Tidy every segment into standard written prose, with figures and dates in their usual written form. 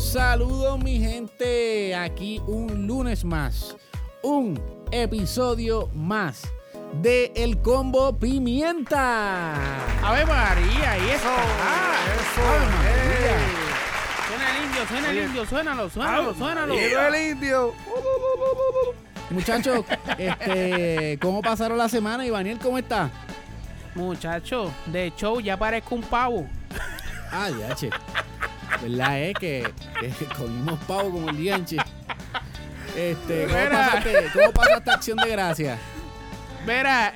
Saludos mi gente, aquí un lunes más, un episodio más de El Combo Pimienta. ¡Ave María! ¡Ahí está! ¡Ave María! Suena el indio, suénalo. Llegó el indio. Muchachos, ¿cómo pasaron la semana? Ivaniel, ¿cómo está? Muchacho, de show ya parezco un pavo. Ah, ya, che. ¿Verdad, que comimos pavo como el dianche? ¿Cómo pasaste Acción de Gracias? Mira,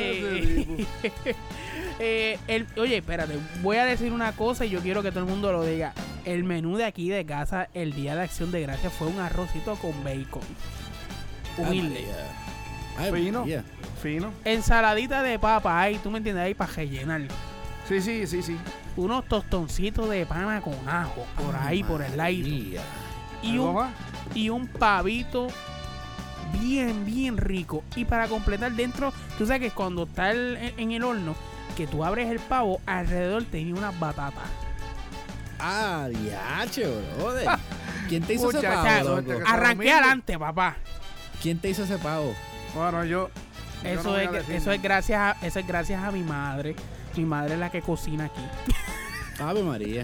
oye, espérate, voy a decir una cosa y yo quiero que todo el mundo lo diga. El menú de aquí de casa el día de Acción de Gracias fue un arrocito con bacon. Humilde. Fino. Ensaladita de papa, ahí, tú me entiendes, ahí para rellenar. Sí. Unos tostoncitos de pana con ajo, por ahí, por el ladito. Y un pavito bien rico. Y para completar dentro, tú sabes que cuando está en el horno, que tú abres el pavo, alrededor tenía unas batatas. Ah, diache, brother. ¿Quién te hizo ese pavo, loco? Arranqué adelante, papá. ¿Quién te hizo ese pavo? Bueno, Eso es gracias a mi madre. Mi madre es la que cocina aquí. Ave María.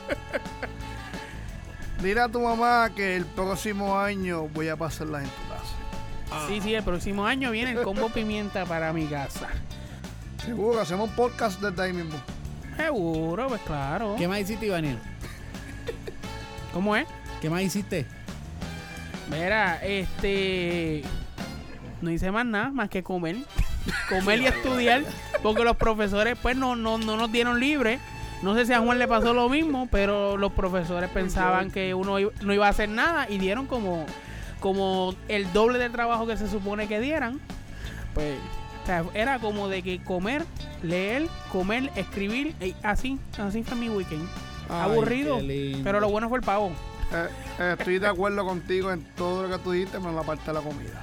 Dile a tu mamá que el próximo año voy a pasarlas en tu casa. Sí, el próximo año viene el Combo Pimienta para mi casa. Seguro, hacemos un podcast desde ahí mismo. Seguro, pues claro. ¿Qué más hiciste, Ivaniel? ¿Cómo es? ¿Qué más hiciste? Mira, no hice más que comer. Comer y estudiar, porque los profesores pues no nos dieron libre. No sé si a Juan le pasó lo mismo, pero los profesores pensaban que uno no iba a hacer nada y dieron como el doble del trabajo que se supone que dieran. Pues, o sea, era como de que comer, leer, comer, escribir, así fue mi weekend. Aburrido, pero lo bueno fue el pavo. Estoy de acuerdo contigo en todo lo que tú dijiste, menos la parte de la comida.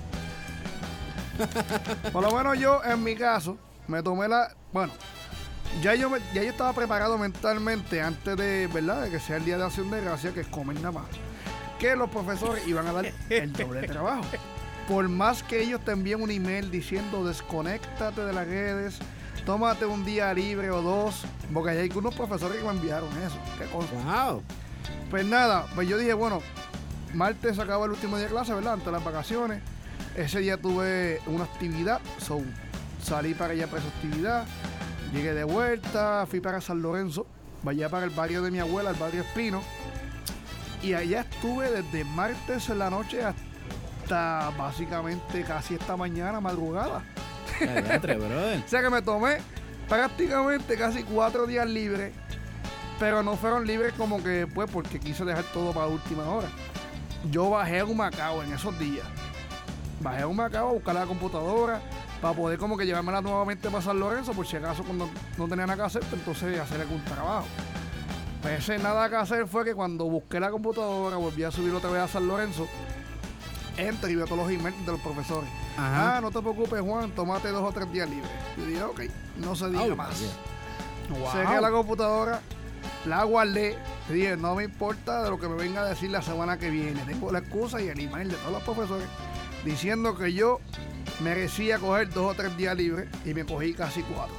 Por lo menos yo, en mi caso, me tomé ya yo estaba preparado mentalmente antes de, ¿verdad?, de que sea el día de Acción de Gracias, que es comer nada más, que los profesores iban a dar el doble de trabajo. Por más que ellos te envíen un email diciendo desconéctate de las redes, tómate un día libre o dos, porque hay algunos profesores que me enviaron eso. ¿Qué cosa? Wow. Pues nada, pues yo dije, bueno, martes acaba el último día de clase, ¿verdad?, antes de las vacaciones. Ese día tuve una actividad, salí para allá para esa actividad, llegué de vuelta, fui para San Lorenzo, allá para el barrio de mi abuela, el barrio Espino, y allá estuve desde martes en la noche hasta básicamente casi esta mañana, madrugada. Brother. O sea que me tomé prácticamente casi 4 días libres, pero no fueron libres como que pues porque quise dejar todo para última hora. Yo bajé a Humacao en esos días. Bajé a Humacao a buscar la computadora para poder como que llevármela nuevamente para San Lorenzo, por si acaso cuando no tenía nada que hacer, pues entonces hacer algún trabajo. Pues ese nada que hacer fue que cuando busqué la computadora, volví a subir otra vez a San Lorenzo, entré y vi todos los emails de los profesores. Ajá. No te preocupes, Juan, tómate 2 o 3 días libres. Yo dije, ok, no se diga más. Wow. Cerré la computadora, la guardé, y dije, no me importa de lo que me venga a decir la semana que viene. Tengo la excusa y el email de todos los profesores diciendo que yo merecía coger 2 o 3 días libres y me cogí casi 4.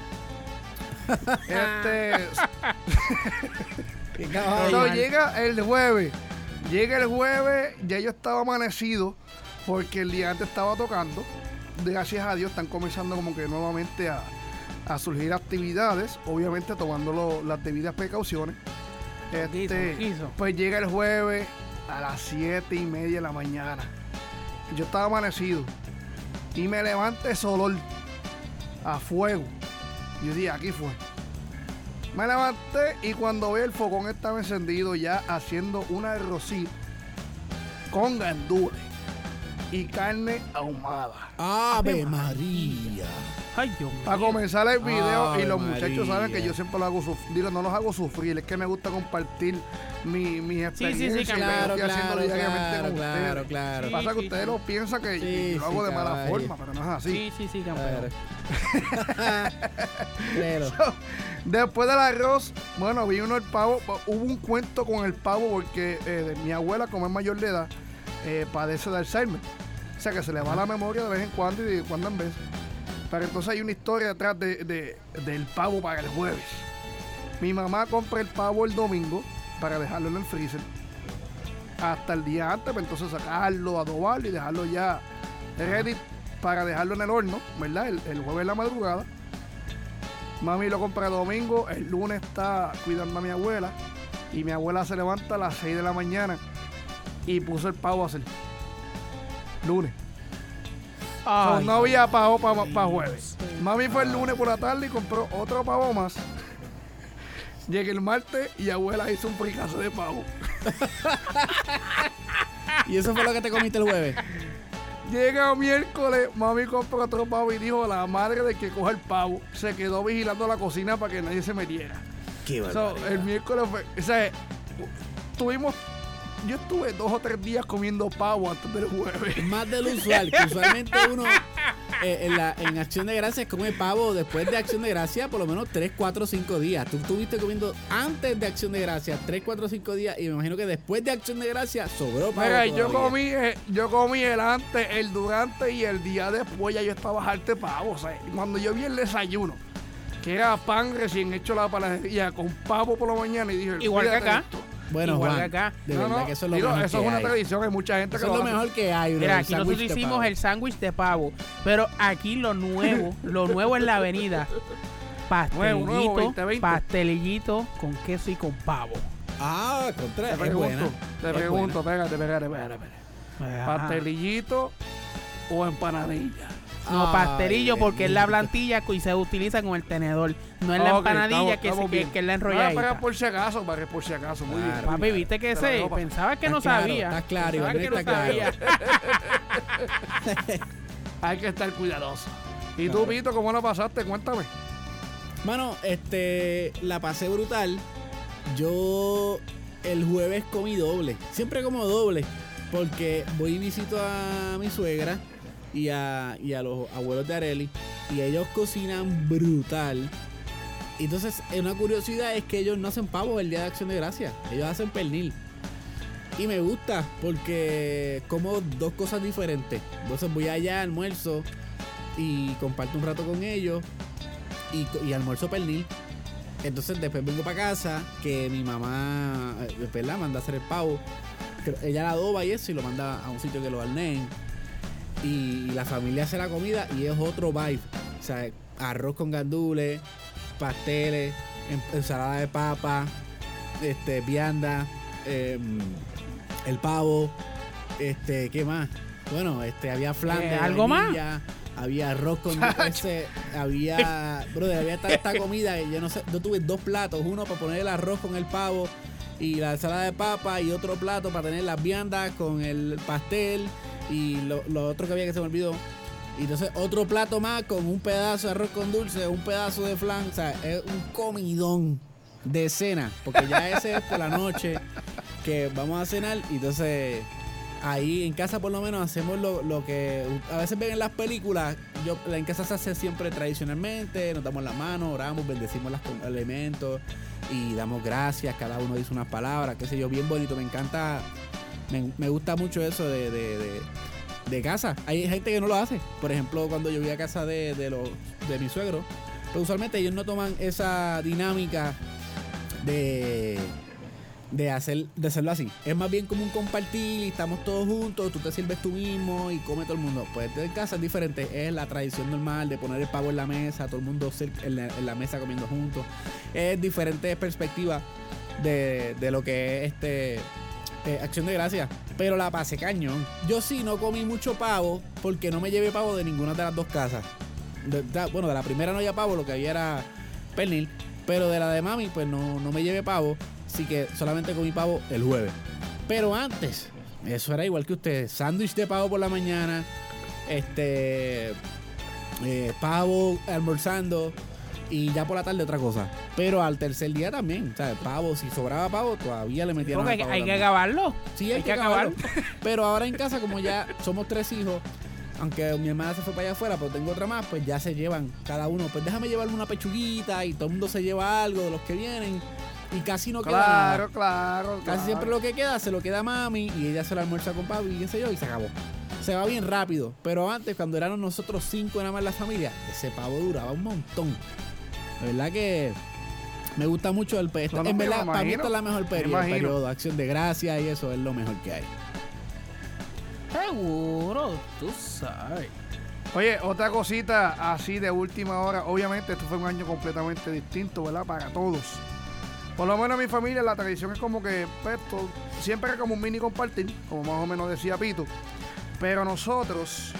Llega el jueves, ya yo estaba amanecido porque el día antes estaba tocando. Gracias a Dios están comenzando como que nuevamente a surgir actividades, obviamente tomando las debidas precauciones. Pues llega el jueves a las 7:30 de la mañana. Yo estaba amanecido y me levanta ese olor a fuego. Yo dije, aquí fue. Me levanté y cuando veo el fogón estaba encendido ya haciendo un arrocito con gandules y carne ahumada. ¡Ave María! Ay, Dios mío. Para comenzar el video, Ay, y los María. muchachos saben que yo siempre lo hago sufrir. Digo, no los hago sufrir, es que me gusta compartir mis experiencias. Sí, que claro, estoy haciendo claro, diariamente con claro, ustedes. claro. Pasa que Sí, ustedes sí. lo piensan que Sí, yo lo hago sí, de mala caballo. forma, pero no es así. Sí, campeón. Claro. Después del arroz, bueno, vino el pavo. Hubo un cuento con el pavo porque mi abuela, como es mayor de edad, padece de Alzheimer. O sea que se le va la memoria de vez en cuando y de cuando en vez. Pero entonces hay una historia detrás del pavo para el jueves. Mi mamá compra el pavo el domingo para dejarlo en el freezer. Hasta el día antes, pues entonces sacarlo, adobarlo y dejarlo ya ready para dejarlo en el horno, ¿verdad? El jueves en la madrugada. Mami lo compra el domingo, el lunes está cuidando a mi abuela y mi abuela se levanta a las 6 de la mañana y puso el pavo a hacer. Lunes. Ay, No había pavo para jueves. Mami fue el lunes por la tarde y compró otro pavo más. Llegué el martes y abuela hizo un fricazo de pavo. ¿Y eso fue lo que te comiste el jueves? Llega miércoles, mami compró otro pavo y dijo la madre de que coja el pavo. Se quedó vigilando la cocina para que nadie se metiera. Qué barbaridad. El miércoles fue... O sea, yo estuve 2 o 3 días comiendo pavo antes del jueves. Más del usual, que usualmente uno en Acción de Gracias come pavo después de Acción de Gracias por lo menos 3, 4, 5 días. Tú estuviste comiendo antes de Acción de Gracias 3, 4, 5 días y me imagino que después de Acción de Gracias sobró pavo. Mira, yo comí el antes, el durante y el día después ya yo estaba harto de pavo. O sea, cuando yo vi el desayuno, que era pan recién hecho la panadería con pavo por la mañana y dije... Igual que acá. Esto. Bueno, igual Juan, que acá. de verdad que eso es lo mejor eso que es una hay. tradición, hay mucha gente Eso que es lo hace. mejor que hay, bro. Mira, el aquí nosotros sándwich de hicimos pavo. el sándwich de pavo, pero aquí lo nuevo en la avenida, Nuevo, 2020. pastelillito con queso y con pavo. Ah, contra, Te es buena. pregunto, espérate. Ajá. ¿Pastelillito o empanadilla? No, Ay, pastelillo porque es la bendito. plantilla y se utiliza con el tenedor. No es la Ok, empanadilla estamos bien. que es la Para enrolladita. por si acaso, muy bien. Claro. Papi, viste que Te la dejo, pensaba que Está no claro, sabía. está claro, Pensaba Iván, que no está claro. sabía. Hay que estar cuidadoso. ¿Y Claro. tú, Pito, cómo la pasaste? Cuéntame. Mano, la pasé brutal. Yo el jueves comí doble. Siempre como doble. Porque voy y visito a mi suegra y a los abuelos de Areli. Y ellos cocinan brutal. Entonces, una curiosidad es que ellos no hacen pavo el día de Acción de Gracias. Ellos hacen pernil. Y me gusta porque como 2 cosas diferentes. Entonces voy allá, almuerzo y comparto un rato con ellos. Y almuerzo pernil. Entonces después vengo para casa, que mi mamá después la manda a hacer el pavo. Ella la adoba y eso y lo manda a un sitio que lo horneen. Y la familia hace la comida y es otro vibe. O sea, arroz con gandules, pasteles, ensalada de papa, vianda, el pavo, ¿qué más? Bueno, había flan de ¿algo vainilla, había arroz con dulce, había tanta comida que yo no sé, yo tuve 2 platos, uno para poner el arroz con el pavo y la ensalada de papa y otro plato para tener las viandas con el pastel y lo otro que había que se me olvidó. Y entonces otro plato más con un pedazo de arroz con dulce, un pedazo de flan, o sea, es un comidón de cena, porque ya ese es por la noche que vamos a cenar y entonces ahí en casa por lo menos hacemos lo que a veces ven en las películas. En casa se hace siempre tradicionalmente, nos damos la mano, oramos, bendecimos los elementos y damos gracias, cada uno dice unas palabras, qué sé yo, bien bonito, me encanta, me gusta mucho eso de casa. Hay gente que no lo hace. Por ejemplo, cuando yo voy a casa de mi suegro, pues usualmente ellos no toman esa dinámica de hacerlo así. Es más bien como un compartir y estamos todos juntos, tú te sirves tú mismo y come todo el mundo. Pues en casa es diferente, es la tradición normal de poner el pavo en la mesa, todo el mundo en la mesa comiendo juntos. Es diferente perspectiva de lo que es Acción de Gracias, pero la pasé cañón. Yo sí no comí mucho pavo porque no me llevé pavo de ninguna de las 2 casas. De la primera no había pavo, lo que había era pernil, pero de la de mami pues no me llevé pavo, así que solamente comí pavo el jueves. Pero antes, eso era igual que ustedes, sándwich de pavo por la mañana, pavo almorzando y ya por la tarde otra cosa. Pero al tercer día también, ¿sabes? Pavo, si sobraba pavo, todavía le metían Porque Ah, hay que acabarlo. Sí, hay que acabarlo. Pero ahora en casa, como ya somos 3 hijos aunque mi hermana se fue para allá afuera, pero tengo otra más, pues ya se llevan cada uno. Pues déjame llevarme una pechuguita y todo el mundo se lleva algo de los que vienen. Y casi no queda nada. Claro. Casi siempre lo que queda se lo queda a mami y ella se lo almuerza con papi y qué sé yo y se acabó. Se va bien rápido. Pero antes, cuando éramos nosotros 5 nada más en la familia, ese pavo duraba un montón. La verdad que me gusta mucho el periodo. En verdad, para mí esta es la mejor periodo. El periodo, Acción de Gracias y eso es lo mejor que hay. Seguro, tú sabes. Oye, otra cosita así de última hora. Obviamente, esto fue un año completamente distinto, ¿verdad? Para todos. Por lo menos en mi familia, la tradición es como que pues, siempre era como un mini compartir, como más o menos decía Pito. Pero nosotros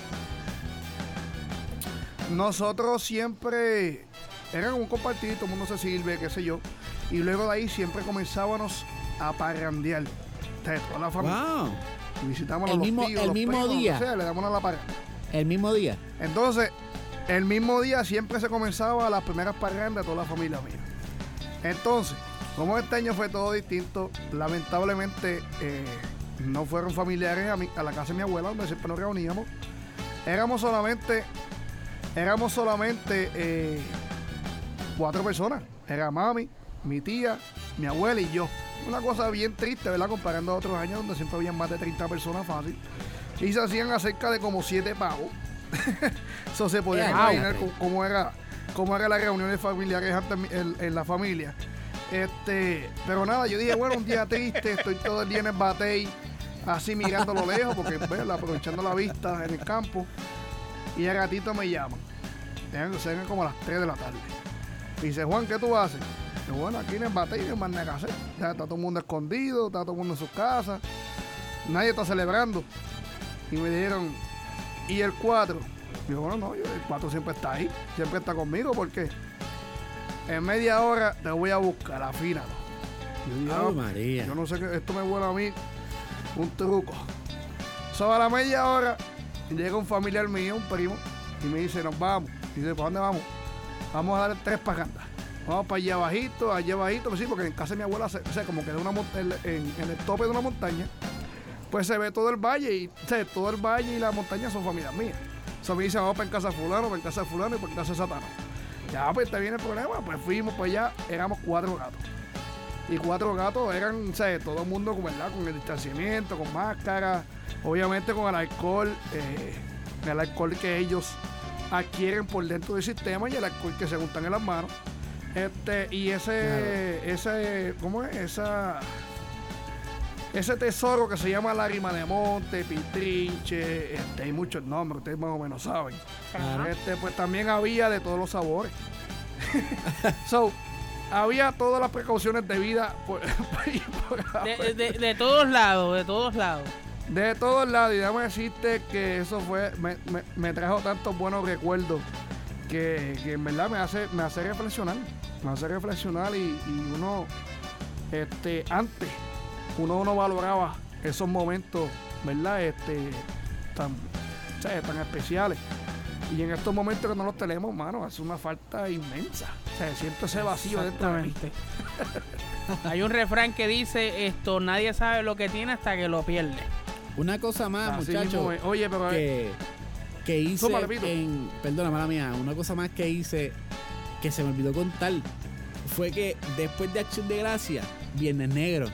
siempre era como un compartir, todo el mundo se sirve, qué sé yo. Y luego de ahí siempre comenzábamos a parrandear. Toda la familia. Wow. Y visitamos a los tíos, el los mismo primos, día. O sea, le damos a la parranda. El mismo día. Entonces, el mismo día siempre se comenzaba las primeras parrandas de toda la familia mía. Entonces, como este año fue todo distinto, lamentablemente no fueron familiares a la casa de mi abuela, donde siempre nos reuníamos. Éramos solamente 4 personas. Era mami, mi tía, mi abuela y yo. Una cosa bien triste, ¿verdad? Comparando a otros años donde siempre habían más de 30 personas fácil. Y se hacían acerca de como 7 pavos. Eso se podía imaginar cómo era las reuniones familiares antes en la familia. Pero nada, yo dije, bueno, un día triste, estoy todo el día en el batey, así mirando a lo lejos, porque aprovechando la vista en el campo. Y al ratito me llaman. Eran como a las 3 de la tarde. Y dice, Juan, ¿qué tú haces? Y bueno, aquí en el batey no hay más nada que hacer. Ya está todo el mundo escondido, está todo el mundo en sus casas. Nadie está celebrando. Y me dijeron, ¿y el 4? Digo, bueno, no, el 4 siempre está ahí, siempre está conmigo, porque en media hora te voy a buscar, afínalo. Yo dije, María. Yo no sé qué, esto me vuela a mí un truco. A la media hora llega un familiar mío, un primo, y me dice, nos vamos. Y dice, ¿para dónde vamos? Vamos a dar 3 parrandas. Vamos para allá abajito, pues sí, porque en casa de mi abuela, o sea, como que en el tope de una montaña, pues se ve todo el valle y todo el valle y la montaña son familias mías. Eso me dice, vamos para en casa de fulano, para en casa de fulano y para en casa de satano. Ya, pues te viene el problema, pues fuimos para allá, éramos 4 gatos. Y 4 gatos eran, todo el mundo, ¿verdad? Con el distanciamiento, con máscara, obviamente con el alcohol que ellos adquieren por dentro del sistema y el alcohol que se juntan en las manos. Y ¿cómo es? Ese tesoro que se llama lágrima de monte, pitrinche, hay muchos nombres, ustedes más o menos saben. Claro. Pues también había de todos los sabores. Había todas las precauciones debidas de todos lados, de todos lados. De todos lados, y déjame decirte que eso me trajo tantos buenos recuerdos que en verdad me hace reflexionar. Me hace reflexionar y uno, antes, uno no valoraba esos momentos, ¿verdad? Tan especiales. Y en estos momentos que no los tenemos, mano, es una falta inmensa. O sea, siento ese vacío dentro de mí. Hay un refrán que dice, nadie sabe lo que tiene hasta que lo pierde. Una cosa más, muchachos, oye, pero que hice perdona, mala mía, una cosa más que hice que se me olvidó contar fue que después de Acción de Gracia, Viernes Negro,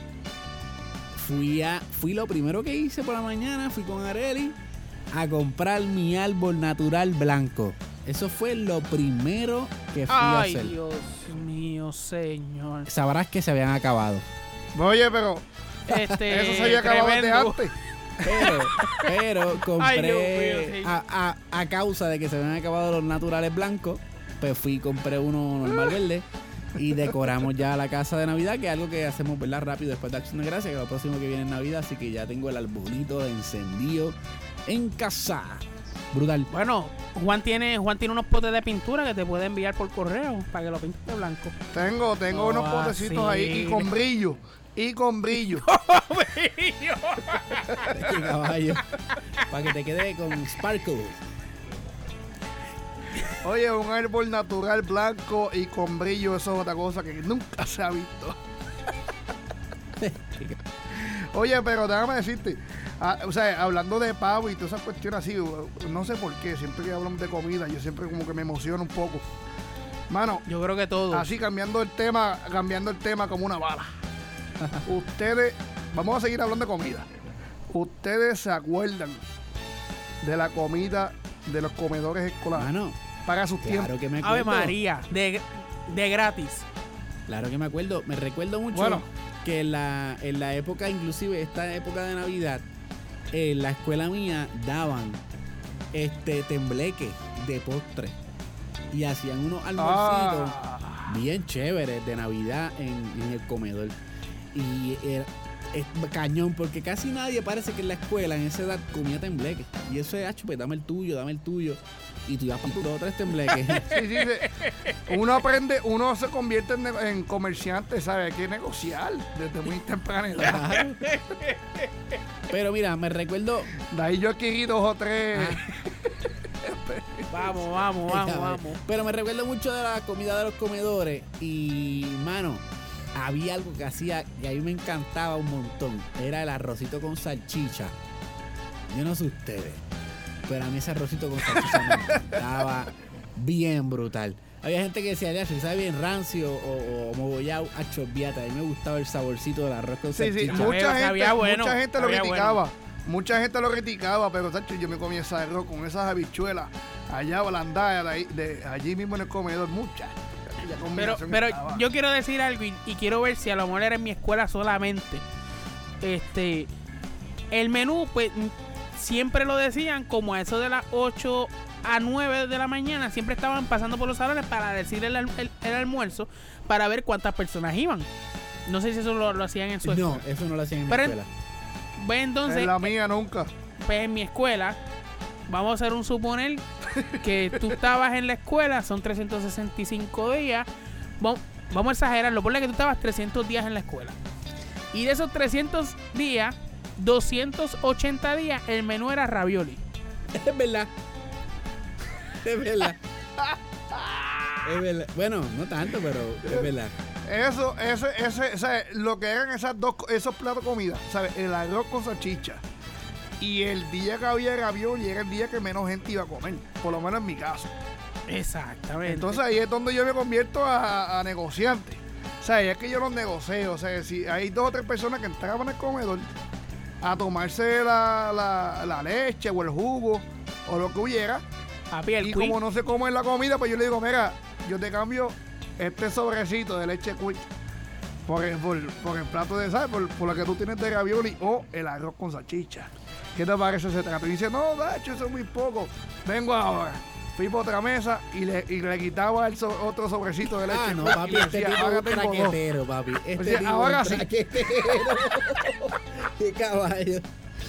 fui lo primero que hice por la mañana, fui con Areli a comprar mi árbol natural blanco. Eso fue lo primero que fui a hacer. Ay, Dios mío, señor. Sabrás que se habían acabado. Oye, pero eso se había acabado desde antes. Pero compré, ay, Dios mío, sí. a causa de que se habían acabado los naturales blancos, pues fui y compré uno normal verde y decoramos ya la casa de Navidad, que es algo que hacemos, ¿verdad? Rápido después de Acción de Gracia, que lo próximo que viene es Navidad, así que ya tengo el arbolito encendido en casa. Brutal. Bueno, Juan tiene unos potes de pintura que te puede enviar por correo para que lo pintes de blanco. Tengo unos potecitos ahí y con brillo. Qué caballo. Para que te quede con sparkle. Oye, un árbol natural blanco y con brillo, eso es otra cosa que nunca se ha visto. Oye, pero déjame decirte, o sea, hablando de pavo y todas esas cuestiones así, no sé por qué, siempre que hablamos de comida, yo siempre como que me emociono un poco. Mano, Yo creo que todo. así cambiando el tema como una bala. Ustedes, vamos a seguir hablando de comida. ¿Ustedes se acuerdan de la comida de los comedores escolares? Mano, Para sus tiempos. claro que me acuerdo. Ave María, de gratis. Claro que me acuerdo. Me recuerdo mucho Bueno. que en la época, inclusive esta época de Navidad, en la escuela mía daban tembleque de postre. Y hacían unos almuercitos bien chéveres de Navidad en el comedor. Y es cañón, porque casi nadie parece que en la escuela en esa edad comía tembleque. Y eso es, pues dame el tuyo. Y tú ibas para 2 o 3 tembleques. Sí. Uno aprende, uno se convierte en comerciante, ¿sabe? Hay que negociar desde muy temprana edad. Claro. Pero mira, me recuerdo. De ahí yo adquirí 2 o 3. Vamos. Pero me recuerdo mucho de la comida de los comedores. Y, mano, había algo que hacía que a mí me encantaba un montón. Era el arrocito con salchicha. Yo no sé ustedes, pero a mí ese arrocito con salchicha me encantaba bien brutal. Había gente que decía, ya, si sabe bien rancio o mogollao, achorbiata. A mí me gustaba el saborcito del arroz con Sí, salchicha. mucha gente lo sabía criticaba. bueno. Mucha gente lo criticaba, pero tacho, yo me comía ese arroz con esas habichuelas allá blandadas de allí mismo en el comedor. Muchas. Pero yo quiero decir algo y quiero ver si a lo mejor era en mi escuela solamente. El menú, pues, siempre lo decían como a eso de las 8 a 9 de la mañana. Siempre estaban pasando por los salones para decir el almuerzo, para ver cuántas personas iban. No sé si eso lo hacían en su escuela. No, eso no lo hacían en mi Pero escuela. Pues entonces, En la mía nunca. pues en mi escuela, vamos a hacer un suponer que tú estabas en la escuela, son 365 días. Vamos a exagerarlo, ponle que tú estabas 300 días en la escuela. Y de esos 300 días, 280 días, el menú era ravioli. Es verdad. Es verdad. Es verdad. Bueno, no tanto, pero es verdad. Eso, ¿sabes? Lo que eran esos platos de comida, ¿sabes? El arroz con salchicha. Y el día que había ravioli era el día que menos gente iba a comer. Por lo menos en mi caso. Exactamente. Entonces ahí es donde yo me convierto a negociante. O sea, es que yo los negocio. O sea, si hay 2 o 3 personas que entraban al comedor a tomarse la leche o el jugo o lo que hubiera. Papi, el Y quick. como no se come la comida, pues yo le digo, mira, yo te cambio este sobrecito de leche quick por el plato de sal, por lo que tú tienes de ravioli o el arroz con salchicha. ¿Qué te parece ese trato? Y dice, no, Dacho, eso es muy poco. Vengo ahora. Fui por otra mesa y le quitaba otro sobrecito de leche. Ah, no, quick, papi, y este decía, tipo es ahora un tengo 2. traquetero, papi. Este O sea, tipo ahora es un sí. traquetero. Qué caballo.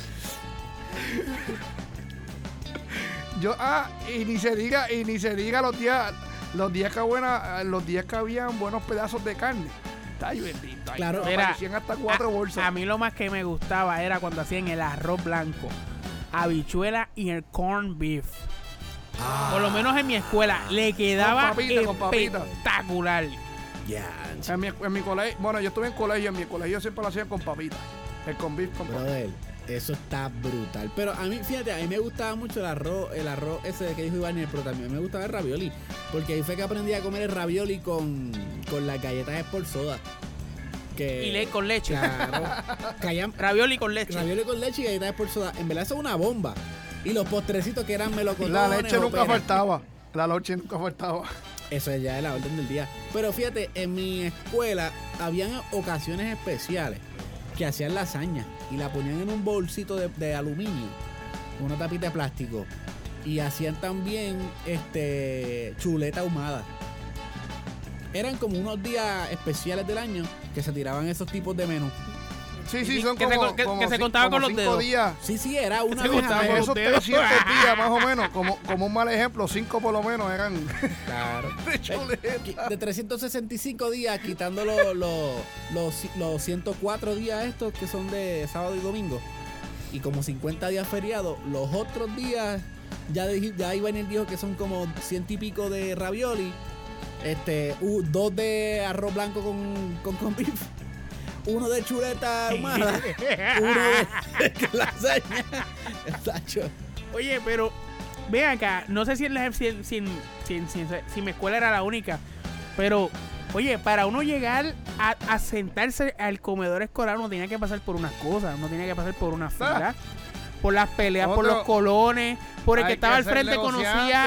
Y ni se diga los días que habían buenos pedazos de carne. Ay, bendito. Ay, Claro. me Mira, aparecían hasta 4 bolsas. A mí lo más que me gustaba era cuando hacían el arroz blanco, habichuela y el corn beef. Por lo menos en mi escuela le quedaba Con papita. espectacular. Ya, En mi colegio, bueno, yo estuve en colegio, en mi colegio siempre lo hacían con papitas. El con beef con papitas. brother, eso está brutal. Pero a mí, fíjate, a mí me gustaba mucho el arroz ese que dijo Iván, pero también me gustaba el ravioli. Porque ahí fue que aprendí a comer el ravioli con las galletas Sport Soda. Y con leche. Claro. Ravioli con leche. Ravioli con leche y galletas Sport Soda. En verdad eso es una bomba. Y los postrecitos que eran melocotones. La leche o nunca peras. faltaba. La leche nunca faltaba. Eso ya es la orden del día. Pero fíjate, en mi escuela habían ocasiones especiales que hacían lasaña y la ponían en un bolsito de aluminio, una tapita de plástico, y hacían también chuleta ahumada. Eran como unos días especiales del año que se tiraban esos tipos de menús. Sí, son que se contaba con los 5 dedos. días. Sí, era una Se vez contaba al con mes. Esos 300 días más o menos, como un mal ejemplo, 5 por lo menos eran Claro. de chuleta. De 365 días, quitando los 104 días estos que son de sábado y domingo, y como 50 días feriados, los otros días ya Iván dijo que son como 100 y pico de ravioli, 2 de arroz blanco con beef, uno de chuleta ahumada, uno de lasaña. Tacho. Oye, pero ve acá, no sé si mi escuela era la única, pero oye, para uno llegar a sentarse al comedor escolar uno tenía que pasar por unas cosas, uno tenía que pasar por una fila, por las peleas, por los colones, por el que estaba al frente conocía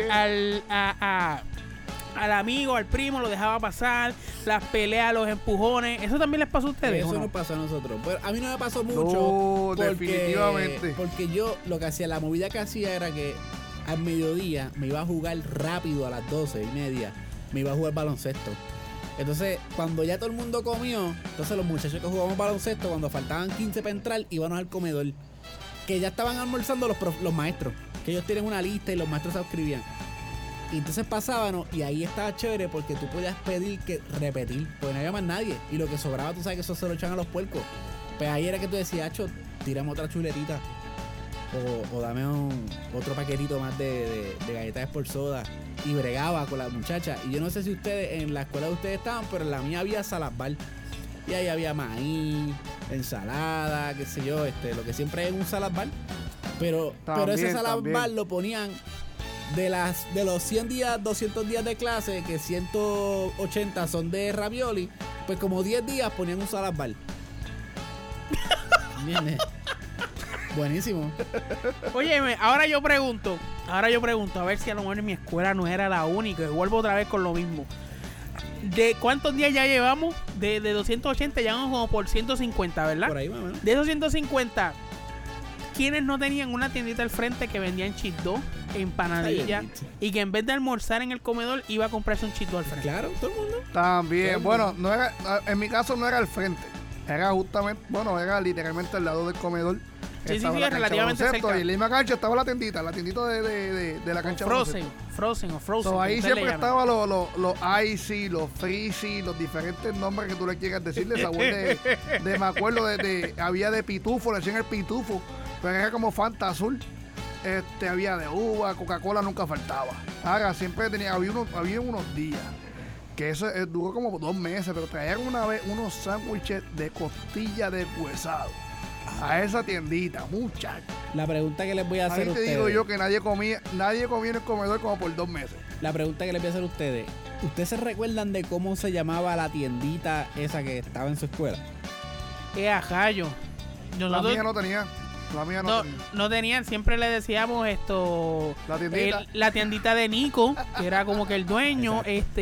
al amigo, al primo, lo dejaba pasar, las peleas, los empujones. ¿Eso también les pasó a ustedes? Eso no nos pasó a nosotros. Pero a mí no me pasó mucho. No, definitivamente. Porque yo lo que hacía, la movida que hacía era que al mediodía me iba a jugar rápido a las 12:30. Me iba a jugar baloncesto. Entonces, cuando ya todo el mundo comió, entonces los muchachos que jugábamos baloncesto, cuando faltaban 15 para entrar, íbamos al comedor. Que ya estaban almorzando los maestros. Que ellos tienen una lista y los maestros se suscribían. Y entonces pasábamos y ahí estaba chévere porque tú podías pedir que repetir, porque no había más nadie. Y lo que sobraba, tú sabes que eso se lo echan a los puercos. Pues ahí era que tú decías, Acho, tírame otra chuletita. O dame otro paquetito más de galletas por soda. Y bregaba con las muchachas. Y yo no sé si ustedes, en la escuela de ustedes estaban, pero en la mía había salad bar. Y ahí había maíz, ensalada, qué sé yo, lo que siempre hay en un salad bar. Pero ese salad bar lo ponían de los 100 días, 200 días de clase, que 180 son de ravioli, pues como 10 días ponían un salad bar. ¿Entiendes? Buenísimo. Óyeme, ahora yo pregunto, a ver si a lo mejor en mi escuela no era la única, y vuelvo otra vez con lo mismo. ¿De cuántos días ya llevamos? De 280 ya vamos como por 150, ¿verdad? Por ahí, más o menos. De esos 150, ¿quiénes no tenían una tiendita al frente que vendían chitdog, empanadilla, y que en vez de almorzar en el comedor iba a comprarse un chitdog al frente? Claro, todo el mundo. También, bueno, no era, en mi caso no era al frente, era justamente, era literalmente al lado del comedor. Sí, relativamente cerca. Y en la misma cancha estaba la tiendita de la cancha. Frozen. So, ahí siempre estaban los icy, los freezy, los diferentes nombres que tú le quieras decirle. Sabor de me acuerdo había de pitufo, le decían el pitufo, pero era como Fanta azul. Había de uva, Coca-Cola nunca faltaba. Ahora siempre había unos días que eso duró como 2 meses, pero traían una vez unos sándwiches de costilla deshuesado a esa tiendita, muchachos. La pregunta que les voy a hacer a ustedes. Ahí te digo yo que nadie comía en el comedor como por 2 meses. La pregunta que les voy a hacer a ustedes. ¿Ustedes se recuerdan de cómo se llamaba la tiendita esa que estaba en su escuela? Ajayo. La mía no tenía. No tenían, siempre le decíamos la tiendita de Nico, que era como que el dueño.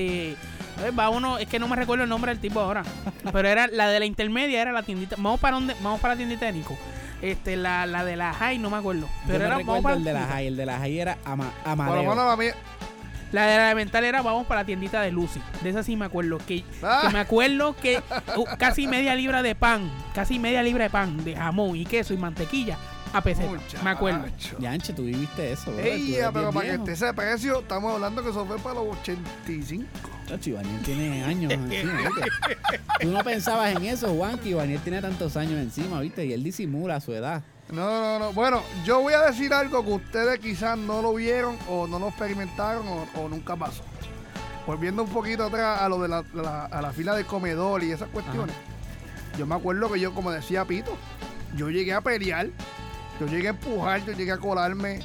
Es que no me recuerdo el nombre del tipo ahora, pero era la de la intermedia, era la tiendita. Vamos para la tiendita de Nico. La de la High no me acuerdo, pero el de la High. El de la High era Amadeo. La de la elemental era vamos para la tiendita de Lucy. De esa sí me acuerdo. Que me acuerdo que casi media libra de pan, de jamón y queso y mantequilla a peseta. Me acuerdo. Yanche, tú viviste eso. Pero para que esté ese precio, estamos hablando que eso fue para los 85. Ivaniel tiene años encima, ¿viste? Tú no pensabas en eso, Juan, que Ivaniel tiene tantos años encima, ¿viste? Y él disimula su edad. No. Bueno, yo voy a decir algo que ustedes quizás no lo vieron o no lo experimentaron o nunca pasó. Volviendo un poquito atrás a lo de a la fila del comedor y esas cuestiones. Ajá. Yo me acuerdo que yo, como decía Pito, yo llegué a pelear, yo llegué a empujar, yo llegué a colarme,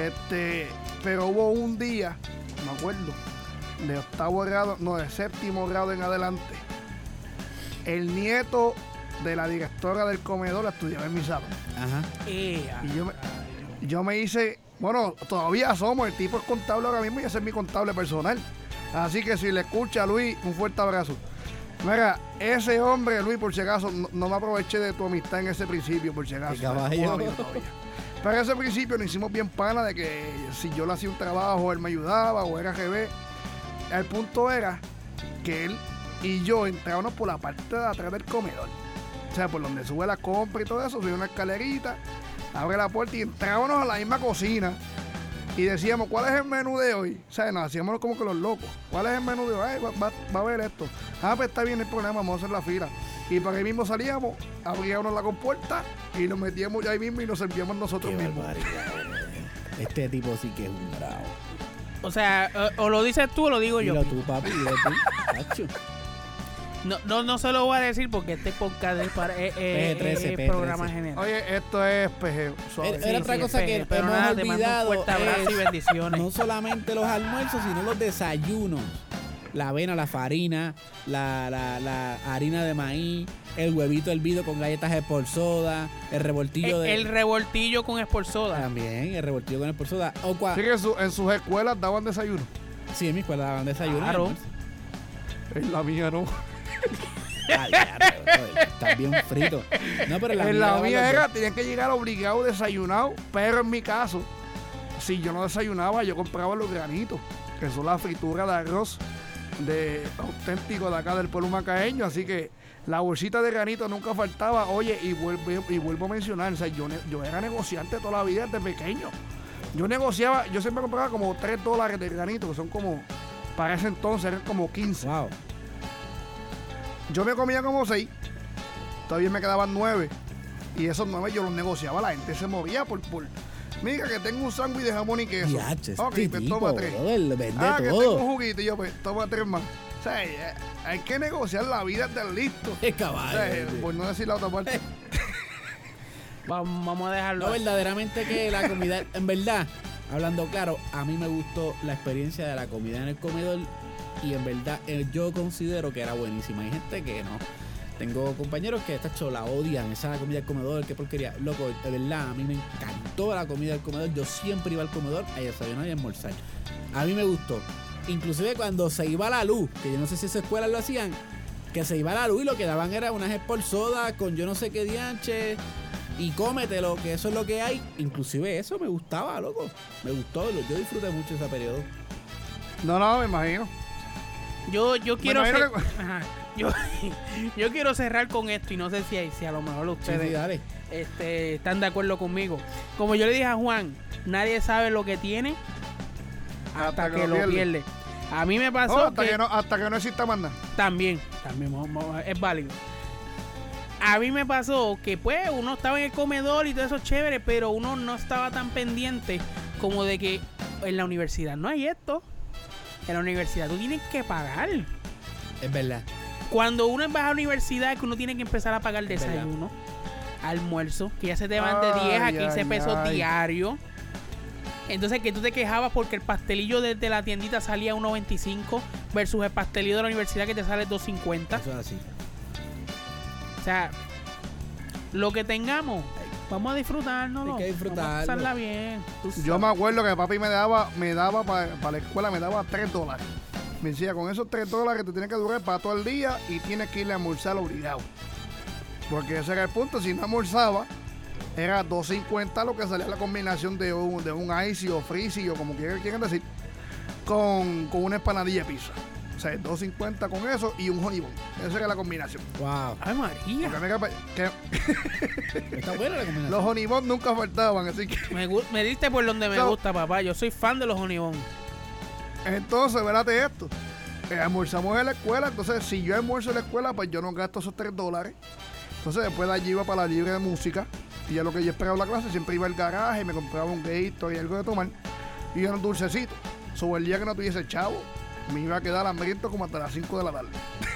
pero hubo un día, me acuerdo, de 8º grado, no, de 7º grado en adelante, el nieto de la directora del comedor estudiaba en mi salón. Ajá. Y yo me hice, bueno, todavía somos, el tipo es contable ahora mismo y ese es mi contable personal. Así que si le escucha a Luis, un fuerte abrazo. Mira, ese hombre, Luis, por si acaso, no me aproveché de tu amistad en ese principio, por si acaso. Pero en ese principio nos hicimos bien pana de que si yo le hacía un trabajo, él me ayudaba o era GB. El punto era que él y yo entrábamos por la parte de atrás del comedor. O sea, por donde sube la compra y todo eso, subía una escalerita, abre la puerta y entrábamos a la misma cocina y decíamos, ¿cuál es el menú de hoy? O sea, nos hacíamos como que los locos. ¿Cuál es el menú de hoy? Va a ver esto. Pues está bien el problema, vamos a hacer la fila. Y para ahí mismo salíamos, abríamos la compuerta y nos metíamos ya ahí mismo y nos servíamos nosotros mismos. Este tipo sí que es un bravo. O sea, o lo dices tú o lo digo yo. Dilo tú, papi, dilo tú. No se lo voy a decir porque este podcast es para PG-13. programa general. Oye, esto es PG. suave. Era otra cosa es que PG, pero hemos nada, te mando un olvidado fuerte abrazo y es bendiciones. no solamente los almuerzos, sino los desayunos. La avena, la farina, la harina de maíz, el huevito hervido con galletas Sport Soda, el revoltillo de... El revoltillo con Sport Soda. También, el revoltillo con Sport Soda. Sí, que en sus escuelas daban desayuno. Sí, en mi escuela daban desayuno. Claro. En la mía no. Ay, ya, estás bien frito. No, pero En la daban mía los era, dos. tenían que llegar obligado desayunado, pero en mi caso, si yo no desayunaba, yo compraba los granitos, que son la fritura de arroz auténtico de acá del pueblo macaeño, así que la bolsita de granito nunca faltaba. Oye, y vuelvo a mencionar, o sea, yo era negociante toda la vida desde pequeño. Yo negociaba, yo siempre compraba como $3 de granito, que son como, para ese entonces eran como 15. Wow. Yo me comía como 6, todavía me quedaban 9. Y esos 9 yo los negociaba, la gente se movía por mira que tengo un sándwich de jamón y queso. Diache, Ok, este pues tipo, toma 3. brother, vende Que tengo un todo. juguito y yo pues toma 3 más. O sea, hay que negociar la vida del listo. Es O caballo. sea, por no decir la otra parte. Vamos a dejarlo. No, verdaderamente que la comida, en verdad, hablando claro, a mí me gustó la experiencia de la comida en el comedor y en verdad yo considero que era buenísima. Hay gente que no. Tengo compañeros que la odian, esa comida del comedor, qué porquería. Loco, de verdad, a mí me encantó la comida del comedor. Yo siempre iba al comedor a desayunar y a almorzar. A mí me gustó. Inclusive cuando se iba la luz, que yo no sé si esas escuelas lo hacían, que se iba la luz y lo que daban era unas Sport Soda con yo no sé qué dianche y cómetelo, que eso es lo que hay. Inclusive eso me gustaba, loco. Me gustó, yo disfruté mucho ese periodo. No, me imagino. Yo quiero Me imagino Ajá. Yo quiero cerrar con esto y no sé si a lo mejor ustedes Sí, dale. están de acuerdo conmigo. Como yo le dije a Juan, nadie sabe lo que tiene hasta que lo pierde. A mí me pasó hasta que no exista más nada. también es válido. A mí me pasó que pues uno estaba en el comedor y todo eso chévere, pero uno no estaba tan pendiente como de que en la universidad no hay esto. En la universidad tú tienes que pagar. Es verdad. Cuando uno va a la universidad es que uno tiene que empezar a pagar Es desayuno, almuerzo, que ya se te van de 10 a 15 pesos diarios. Entonces que tú te quejabas porque el pastelillo desde la tiendita salía a 1.25 versus el pastelillo de la universidad que te sale 2.50. Eso es así. O sea, lo que tengamos, vamos a disfrutarnos. Hay que disfrutarlo. Vamos a pasarla bien. Yo me acuerdo que papi me daba para la escuela, me daba $3. Me decía, con esos $3 te tienes que durar para todo el día y tienes que ir a almorzar obligado. Porque ese era el punto, si no almorzaba, era $2.50 lo que salía la combinación de un icy o frizzy o como quieran decir, con una empanadilla de pizza. O sea, $2.50 con eso y un honey bun. Esa era la combinación. Wow. Ay, María. Está buena la combinación. Los honey bun nunca faltaban, así que... Me diste por donde me gusta, papá. Yo soy fan de los honey bun. Entonces, verate esto. Almorzamos en la escuela, entonces si yo almuerzo en la escuela, pues yo no gasto esos $3. Entonces después de allí iba para la libre de música y ya lo que yo esperaba la clase, siempre iba al garaje, me compraba un Gatorade y algo de tomar y un dulcecito. Sobre el día que no tuviese chavo, me iba a quedar hambriento como hasta las 5 de la tarde.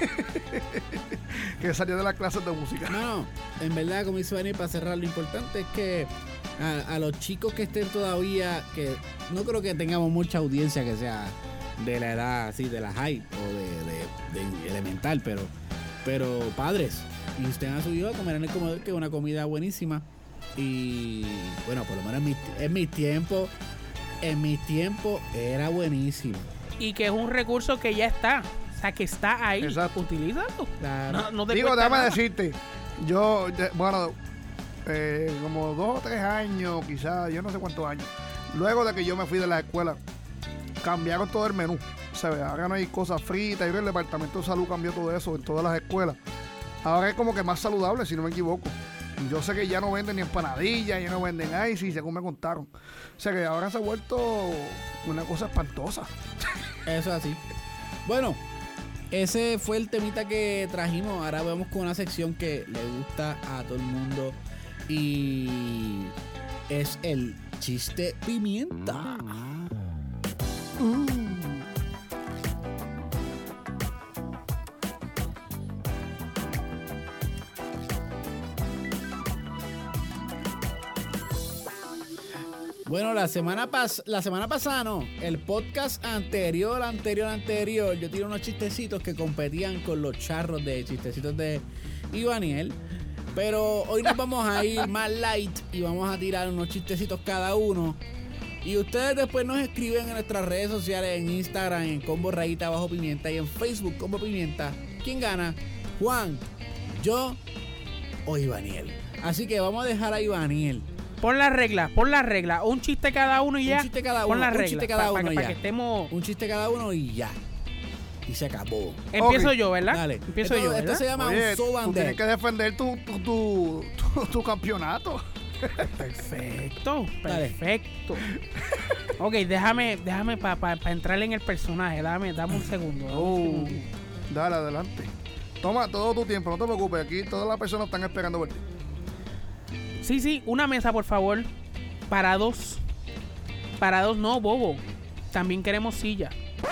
Que salía de las clases de música. No, en verdad, como dice Dani, para cerrar, lo importante es que a los chicos que estén todavía, que no creo que tengamos mucha audiencia que sea de la edad así, de la high o de elemental, pero padres, insten a su hijo a comer en el comedor, que es una comida buenísima. Y bueno, por lo menos en mis tiempos era buenísimo. Y que es un recurso que ya está. O sea, que está ahí. Exacto. Utilízalo. Claro. No te Digo, cuesta déjame nada. decirte, como 2 o 3 años, quizás, yo no sé cuántos años, luego de que yo me fui de la escuela, cambiaron todo el menú. O sea, ahora no hay cosas fritas, y el departamento de salud cambió todo eso en todas las escuelas. Ahora es como que más saludable, si no me equivoco. Yo sé que ya no venden ni empanadillas, ya no venden ice, según me contaron. O sea que ahora se ha vuelto una cosa espantosa. Eso es así. Bueno, ese fue el temita que trajimos. Ahora vamos con una sección que le gusta a todo el mundo y es el chiste pimienta. Bueno, la semana pasada no, el podcast anterior, yo tiré unos chistecitos que competían con los charros de chistecitos de Ivaniel. Pero hoy nos vamos a ir más light y vamos a tirar unos chistecitos cada uno. Y ustedes después nos escriben en nuestras redes sociales, en Instagram, en Combo Rayita Bajo Pimienta y en Facebook Combo Pimienta. ¿Quién gana? Juan, yo o Ivaniel. Así que vamos a dejar a Ivaniel. Pon la regla. Un chiste cada uno y ya. Un chiste cada uno. Pon la regla. Un chiste cada uno Para ya. que estemos... Un chiste cada uno y ya. Y se acabó. Empiezo yo, ¿verdad? Dale. Empiezo yo, ¿verdad? Esto se llama Oye, un show and tú tienes tell. que defender tu campeonato. Perfecto. Dale. Perfecto. Ok, déjame para entrar en el personaje. Dame un segundo. Dale, adelante. Toma todo tu tiempo, no te preocupes. Aquí todas las personas están esperando por ti. Sí, una mesa, por favor. Para dos. Para dos, no, bobo. También queremos silla.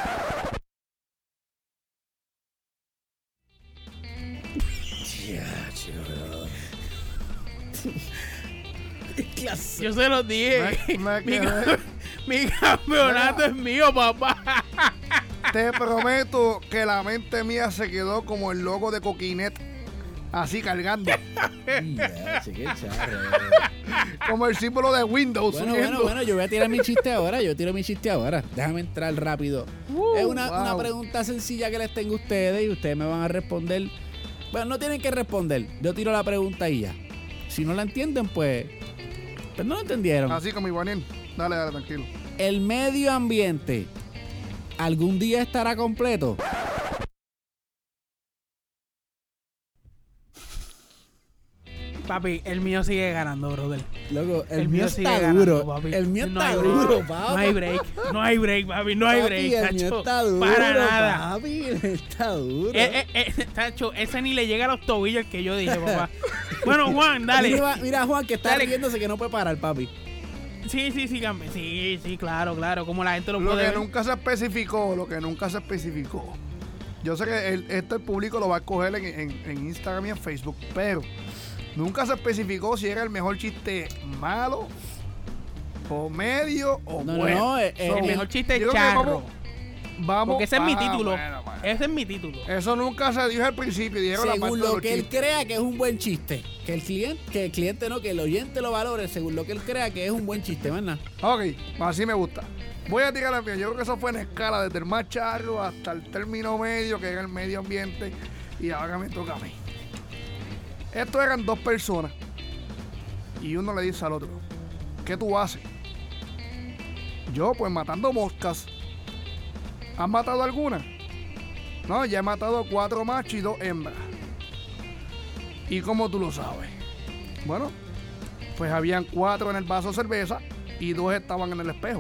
Yo se los dije. Mi campeonato es mío, papá. Te prometo que la mente mía se quedó como el logo de Coquinet, así cargando. Qué charro. Como el símbolo de Windows. Bueno, yo voy a tirar mi chiste ahora. Déjame entrar rápido. Es una pregunta sencilla que les tengo a ustedes y ustedes me van a responder. Bueno, no tienen que responder. Yo tiro la pregunta y ya. Si no la entienden, pues no lo entendieron. Así como Ivaniel. Dale, tranquilo. ¿El medio ambiente algún día estará completo? Papi, el mío sigue ganando, brother. Loco, el mío mío sigue está ganando, duro. papi. El mío No está hay duro, break. papi. No hay break, papi. No hay break, El mío tacho. está duro, Para nada. papi. Está duro. Tacho, ese ni le llega a los tobillos que yo dije, papá. Bueno, Juan, dale. Mira, Juan, que está Dale. riéndose que no puede parar, papi. Sí, Gambe. Sí, claro. Como la gente lo Lo puede que ver. nunca se especificó. Yo sé que el público lo va a escoger en Instagram y en Facebook, pero nunca se especificó si era el mejor chiste malo, o medio, o bueno. El mejor chiste yo creo que charro. Vamos. Porque ese es mi título. Bueno. Ese es mi título. Eso nunca se dijo al principio. Dijeron la parte Según de lo los que él chistes. crea que es un buen chiste. Que el oyente lo valore según lo que él crea que es un buen chiste, ¿verdad? Ok, así me gusta. Voy a tirar la mía. Yo creo que eso fue en escala desde el más charro hasta el término medio, que era el medio ambiente. Y ahora me toca a mí. Estos eran dos personas. Y uno le dice al otro: ¿qué tú haces? Yo, pues matando moscas. ¿Has matado alguna? No, ya he matado 4 machos y 2 hembras. ¿Y cómo tú lo sabes? Bueno, pues habían 4 en el vaso de cerveza y 2 estaban en el espejo.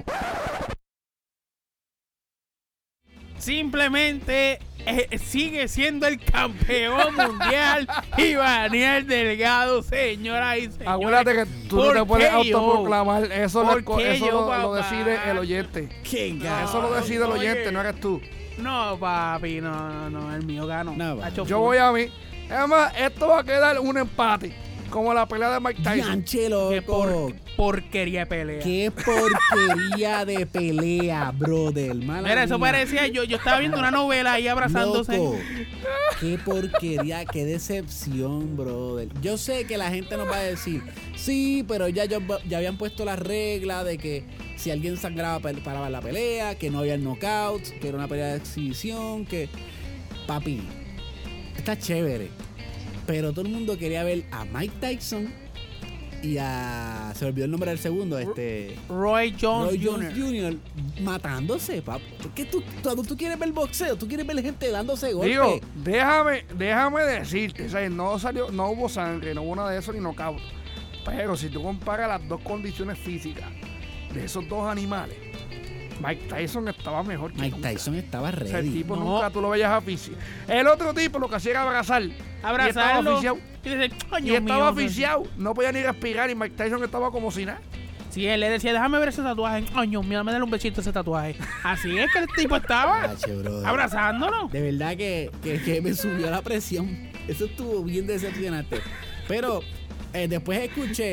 Simplemente sigue siendo el campeón mundial Ivaniel Delgado, señoras y señores. Acuérdate que tú no te puedes autoproclamar. Eso lo papá? decide el oyente. Eso lo decide el oyente, no eres tú. No, papi, no, el mío ganó. No, Tacho, Yo voy a mí. Además, esto va a quedar un empate. Como la pelea de Mike Tyson. Yanche, Qué loco. porquería de pelea. Qué porquería de pelea, brother. Mala Mira, eso mía. parecía, yo estaba viendo una novela ahí abrazándose. Loco, qué porquería, qué decepción, brother. Yo sé que la gente nos va a decir, sí, pero ya habían puesto la regla de que si alguien sangraba paraba la pelea, que no había knockouts, que era una pelea de exhibición, que... Papi, está chévere. Pero todo el mundo quería ver a Mike Tyson y a... Se me olvidó el nombre del segundo, Roy Jones Jr. matándose, papi. ¿Qué tú quieres ver boxeo? ¿Tú quieres ver gente dándose golpes? Digo, déjame decirte, o sea, no hubo sangre, no hubo nada de eso ni knockout. Pero si tú comparas las dos condiciones físicas de esos dos animales, Mike Tyson estaba mejor que Mike nunca. Tyson estaba ready. O sea, el tipo No. nunca tú lo veías aficiado. El otro tipo lo que hacía era abrazarlo. abrazarlo. Y Y dice, y estaba aficiado. No podía ni respirar y Mike Tyson estaba como si nada. Sí, él le decía, déjame ver ese tatuaje. Ay, Dios mío, dame darle un besito a ese tatuaje. Así es que el tipo estaba Tache, brother. abrazándolo. De verdad que me subió la presión. Eso estuvo bien decepcionante. Pero después escuché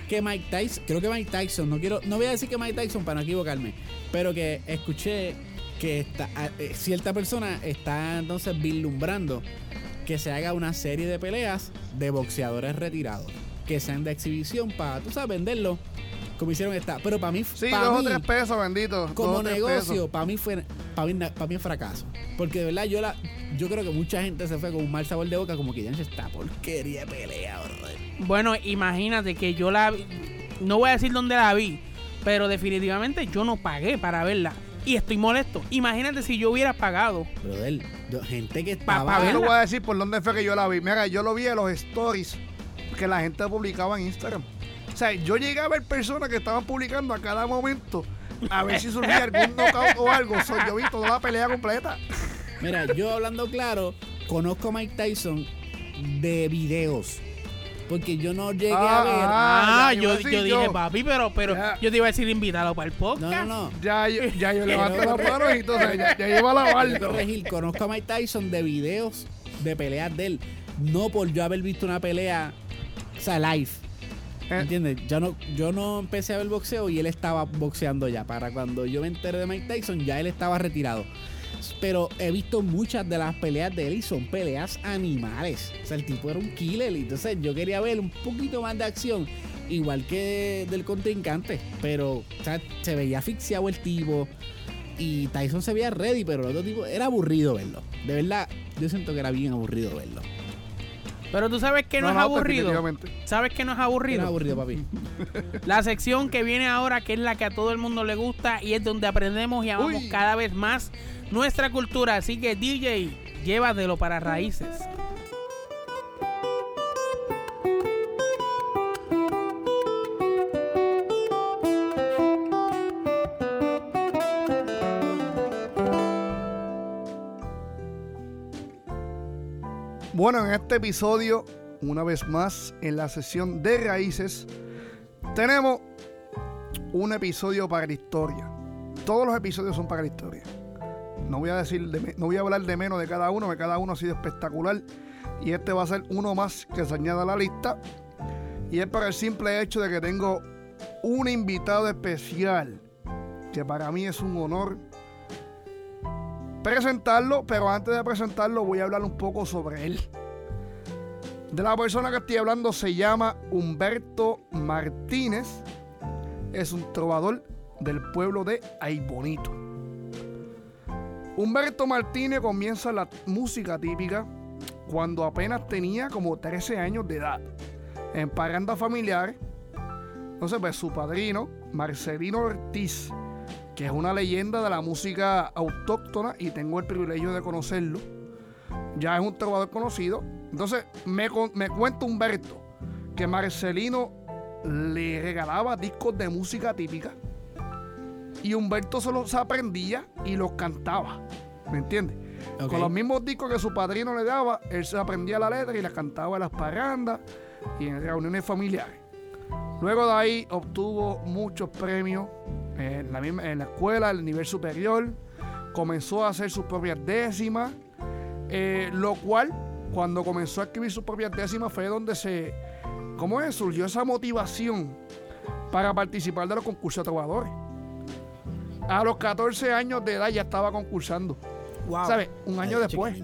que Mike Tyson, creo que Mike Tyson, no voy a decir que Mike Tyson para no equivocarme, pero que escuché que cierta persona está entonces vislumbrando que se haga una serie de peleas de boxeadores retirados, que sean de exhibición para, tú sabes, venderlo, como hicieron esta. Pero para mí, sí, 2 o 3 pesos, bendito. Como negocio, para mí es fracaso. Porque de verdad yo creo que mucha gente se fue con un mal sabor de boca, como que ya no esta porquería de pelea, brother. Bueno, imagínate que yo no voy a decir dónde la vi, pero definitivamente yo no pagué para verla. Y estoy molesto. Imagínate si yo hubiera pagado. Brother, gente que estaba... Yo te voy a decir por dónde fue que yo la vi. Mira, yo lo vi en los stories que la gente publicaba en Instagram. O sea, yo llegué a ver personas que estaban publicando a cada momento a ver si surgía algún knockout o algo. Yo vi toda la pelea completa. Mira, yo hablando claro, conozco a Mike Tyson de videos. Porque yo no llegué a ver. Yo dije, papi, pero yo te iba a decir invítalo para el podcast. No. Ya yo levanto las manos y entonces ya llevo a la barra. Conozco a Mike Tyson de videos de peleas de él. No por yo haber visto una pelea, o sea, live. ¿Entiendes? Yo no empecé a ver boxeo y él estaba boxeando ya. Para cuando yo me enteré de Mike Tyson, ya él estaba retirado. Pero he visto muchas de las peleas de él y son peleas animales. O sea, el tipo era un killer. Entonces yo quería ver un poquito más de acción, igual que del contrincante. Pero, o sea, se veía asfixiado el tipo. Y Tyson se veía ready, pero el otro tipo era aburrido verlo. De verdad, yo siento que era bien aburrido verlo. Pero tú sabes que no es aburrido. ¿Sabes que no es aburrido? No es aburrido, papi. La sección que viene ahora, que es la que a todo el mundo le gusta y es donde aprendemos y amamos cada vez más nuestra cultura. Así que, DJ, llévatelo para raíces. Bueno, en este episodio, una vez más, en la sesión de raíces, tenemos un episodio para la historia. Todos los episodios son para la historia. No voy a hablar de menos de cada uno, porque cada uno ha sido espectacular. Y este va a ser uno más que se añada a la lista. Y es para el simple hecho de que tengo un invitado especial, que para mí es un honor presentarlo, pero antes de presentarlo voy a hablar un poco sobre él. De la persona que estoy hablando se llama Humberto Martínez. Es un trovador del pueblo de Aybonito. Humberto Martínez comienza la música típica cuando apenas tenía como 13 años de edad, en parandas familiares. Entonces, pues su padrino, Marcelino Ortiz, que es una leyenda de la música autóctona y tengo el privilegio de conocerlo, ya es un trovador conocido. Entonces me cuenta Humberto que Marcelino le regalaba discos de música típica y Humberto se los aprendía y los cantaba, ¿me entiendes? Okay. Con los mismos discos que su padrino le daba, él se aprendía la letra y las cantaba en las parrandas y en reuniones familiares. Luego de ahí obtuvo muchos premios en la escuela, en el nivel superior. Comenzó a hacer sus propias décimas, lo cual, cuando comenzó a escribir sus propias décimas, fue donde surgió esa motivación para participar de los concursos de trovadores. A los 14 años de edad ya estaba concursando. Wow. ¿Sabes? Un año después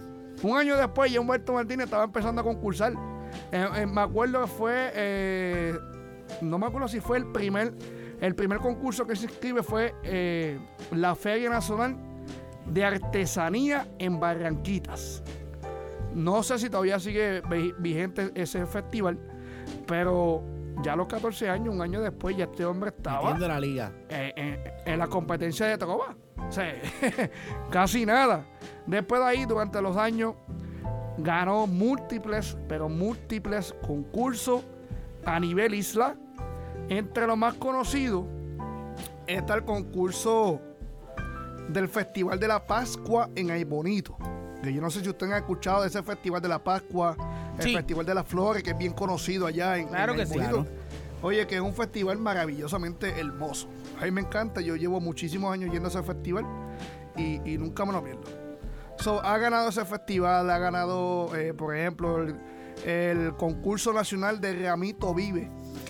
ya Humberto Martínez estaba empezando a concursar. Me acuerdo que fue... no me acuerdo si fue el primer concurso que se inscribe fue la Feria Nacional de Artesanía en Barranquitas. No sé si todavía sigue vigente ese festival, pero ya a los 14 años, un año después, ya este hombre estaba de la liga en la competencia de trova. O sea, casi nada. Después de ahí, durante los años, ganó múltiples concursos a nivel isla. Entre los más conocidos está el concurso del Festival de la Pascua en Aybonito. Que yo no sé si ustedes han escuchado de ese Festival de la Pascua, el Festival de las Flores, que es bien conocido allá en Aybonito. Sí, claro. Oye, que es un festival maravillosamente hermoso. A mí me encanta, yo llevo muchísimos años yendo a ese festival y nunca me lo pierdo. Ha ganado ese festival, ha ganado, por ejemplo, el concurso nacional de Ramito Vive,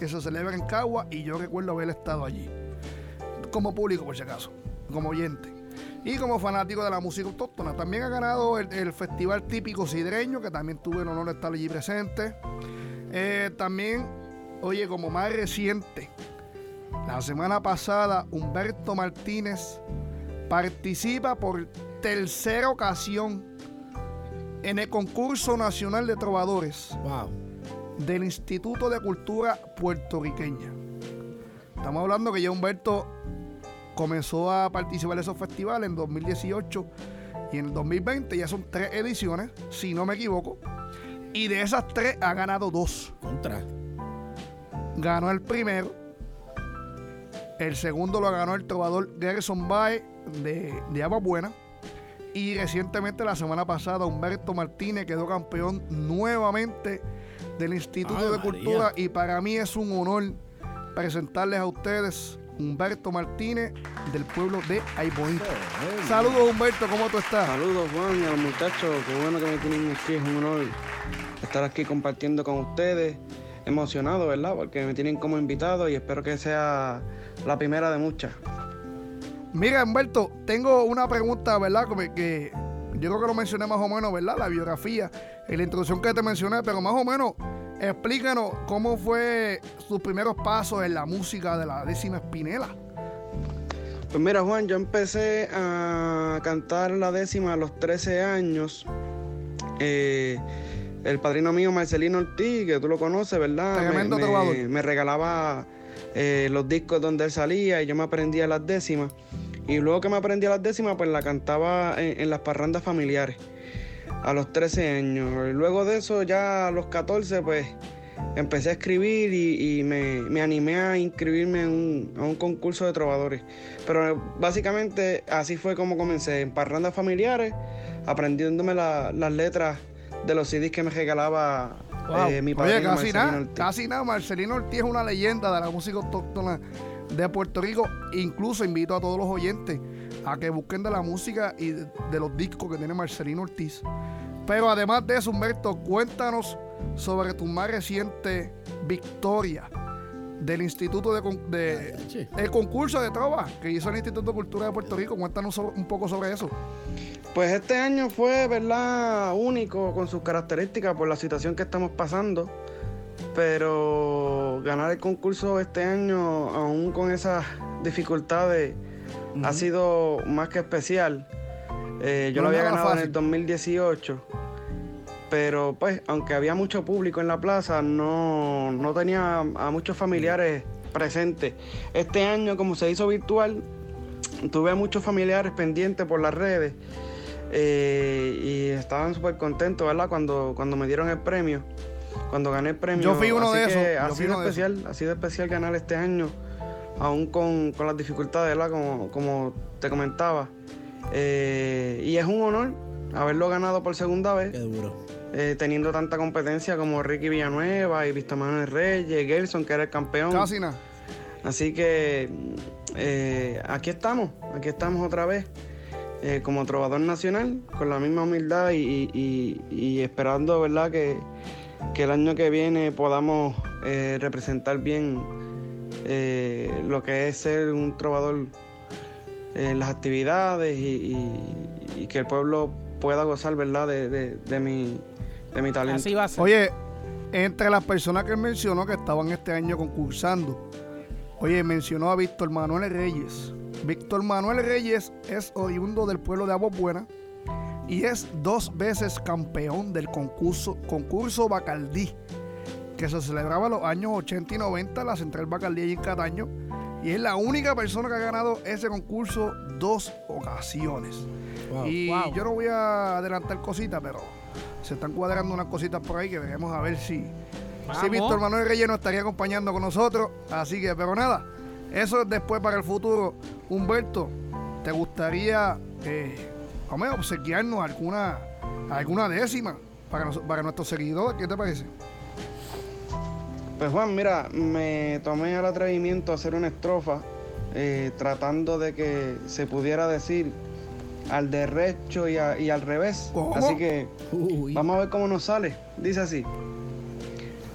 que se celebra en Cagua y yo recuerdo haber estado allí. Como público, por si acaso, como oyente. Y como fanático de la música autóctona. También ha ganado el Festival Típico Sidreño, que también tuve el honor de estar allí presente. También, oye, como más reciente, la semana pasada, Humberto Martínez participa por tercera ocasión en el concurso nacional de trovadores del Instituto de Cultura Puertorriqueña. Estamos hablando que ya Humberto comenzó a participar de esos festivales en 2018 y en el 2020 ya son 3 ediciones, si no me equivoco, y de esas 3 ha ganado 2. Ganó el primero, el segundo lo ganó el trovador Gerson Baez de Agua Buena, y recientemente la semana pasada Humberto Martínez quedó campeón nuevamente del Instituto de Cultura, y para mí es un honor presentarles a ustedes Humberto Martínez del pueblo de Aybonito. Saludos, Humberto, ¿cómo tú estás? Saludos, Juan, y a los muchachos, qué bueno que me tienen aquí, es un honor estar aquí compartiendo con ustedes, emocionado, ¿verdad? Porque me tienen como invitado y espero que sea la primera de muchas. Mira, Humberto, tengo una pregunta, ¿verdad? Que yo creo que lo mencioné más o menos, ¿verdad? La biografía, en la introducción que te mencioné, pero más o menos explícanos cómo fue sus primeros pasos en la música de la 10ª Espinela. Pues mira, Juan, yo empecé a cantar la 10ª a los 13 años. El padrino mío, Marcelino Ortiz, que tú lo conoces, ¿verdad? Tremendo trovador. Me regalaba los discos donde él salía y yo me aprendía las 10ª. Y luego que me aprendí las 10ª, pues la cantaba en las parrandas familiares a los 13 años. Y luego de eso, ya a los 14, pues empecé a escribir y me animé a inscribirme a un concurso de trovadores. Pero básicamente así fue como comencé, en parrandas familiares, aprendiéndome las letras de los CDs que me regalaba mi padre. Oye, casi nada. Marcelino Ortiz es una leyenda de la música autóctona de Puerto Rico. Incluso invito a todos los oyentes a que busquen de la música y de los discos que tiene Marcelino Ortiz. Pero además de eso, Humberto, cuéntanos sobre tu más reciente victoria del Instituto el concurso de trova que hizo el Instituto de Cultura de Puerto Rico. Cuéntanos un poco sobre eso. Pues este año fue, ¿verdad?, único con sus características por la situación que estamos pasando. Pero ganar el concurso este año, aún con esas dificultades, ha sido más que especial. Yo lo había ganado en el 2018, pero pues, aunque había mucho público en la plaza, no tenía a muchos familiares presentes. Este año, como se hizo virtual, tuve a muchos familiares pendientes por las redes y estaban súper contentos, ¿verdad?, cuando me dieron el premio. Cuando gané el premio. Yo fui uno de esos. Ha sido especial ganar este año, aún con las dificultades, ¿verdad?, como te comentaba. Y es un honor haberlo ganado por segunda vez. Qué duro. Teniendo tanta competencia como Ricky Villanueva y Víctor Manuel Reyes, Gerson, que era el campeón. Casi nada. Así que aquí estamos otra vez. Como trovador nacional, con la misma humildad y esperando, ¿verdad?, que el año que viene podamos representar bien lo que es ser un trovador en las actividades y que el pueblo pueda gozar, ¿verdad?, de mi talento. Así va a ser. Oye, entre las personas que él mencionó que estaban este año concursando, mencionó a Víctor Manuel Reyes. Víctor Manuel Reyes es oriundo del pueblo de Agua Buena y es 2 veces campeón del concurso Bacardí, que se celebraba en los años 80 y 90 en la Central Bacardí allí en Cataño, y es la única persona que ha ganado ese concurso 2 ocasiones. Yo no voy a adelantar cositas, pero se están cuadrando unas cositas por ahí que veremos a ver si Víctor Manuel Reyes nos estaría acompañando con nosotros. Así que, pero nada, eso es después para el futuro. Humberto, ¿te gustaría obsequiarnos alguna 10ª para nuestros seguidores? ¿Qué te parece? Pues Juan, mira, me tomé el atrevimiento a hacer una estrofa tratando de que se pudiera decir al derecho y al revés. ¿Cómo? Así que vamos a ver cómo nos sale. Dice así: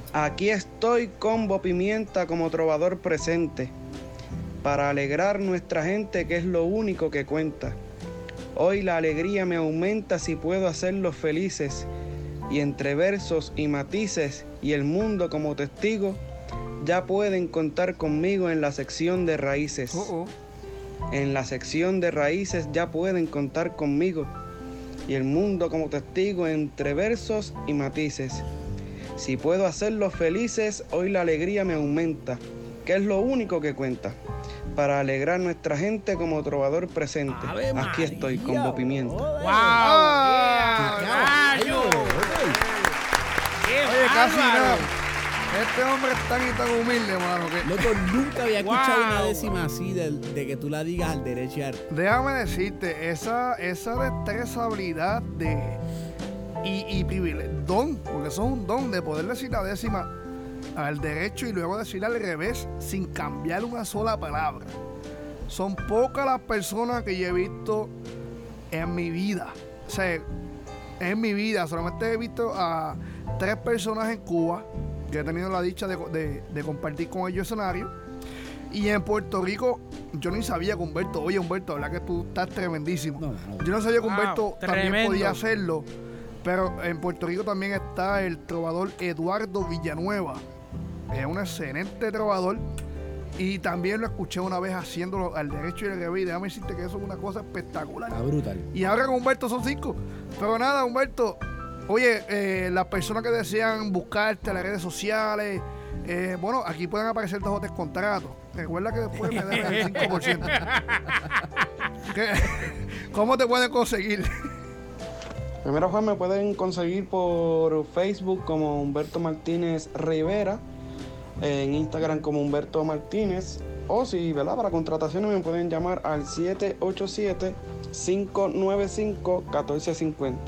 Aquí estoy, Combo Pimienta, como trovador presente, para alegrar nuestra gente, que es lo único que cuenta. Hoy la alegría me aumenta si puedo hacerlos felices, y entre versos y matices y el mundo como testigo, ya pueden contar conmigo en la sección de raíces. En la sección de raíces ya pueden contar conmigo, y el mundo como testigo entre versos y matices. Si puedo hacerlos felices, hoy la alegría me aumenta, que es lo único que cuenta, para alegrar nuestra gente como trovador presente. Aquí estoy, Combo Pimienta. ¡Wow! Oye, casi nada. Este hombre es tan y tan humilde, mano. Que... Loco, nunca había escuchado una décima así de que tú la digas al derechear. Déjame decirte, esa destreza, habilidad y privilegio, don, porque eso es un don de poder decir la décima al derecho y luego decir al revés sin cambiar una sola palabra. Son pocas las personas que yo he visto en mi vida. O sea, en mi vida solamente he visto a 3 personas en Cuba que he tenido la dicha de compartir con ellos escenario. Y en Puerto Rico, yo ni sabía que Humberto, oye Humberto, la verdad que tú estás tremendísimo. No. Yo no sabía que Humberto también podía hacerlo. Pero en Puerto Rico también está el trovador Eduardo Villanueva. Es un excelente trovador. Y también lo escuché una vez haciéndolo al derecho y al revés. Déjame decirte que eso es una cosa espectacular. Está brutal. Y ahora con Humberto son 5. Pero nada, Humberto. Oye, las personas que desean buscarte en las redes sociales, bueno, aquí pueden aparecer 2 o 3 contratos. Recuerda que después me deben el 5%. ¿Cómo te pueden conseguir? Primero, Juan, me pueden conseguir por Facebook como Humberto Martínez Rivera, en Instagram como Humberto Martínez, o si, ¿verdad?, para contrataciones me pueden llamar al 787-595-1450.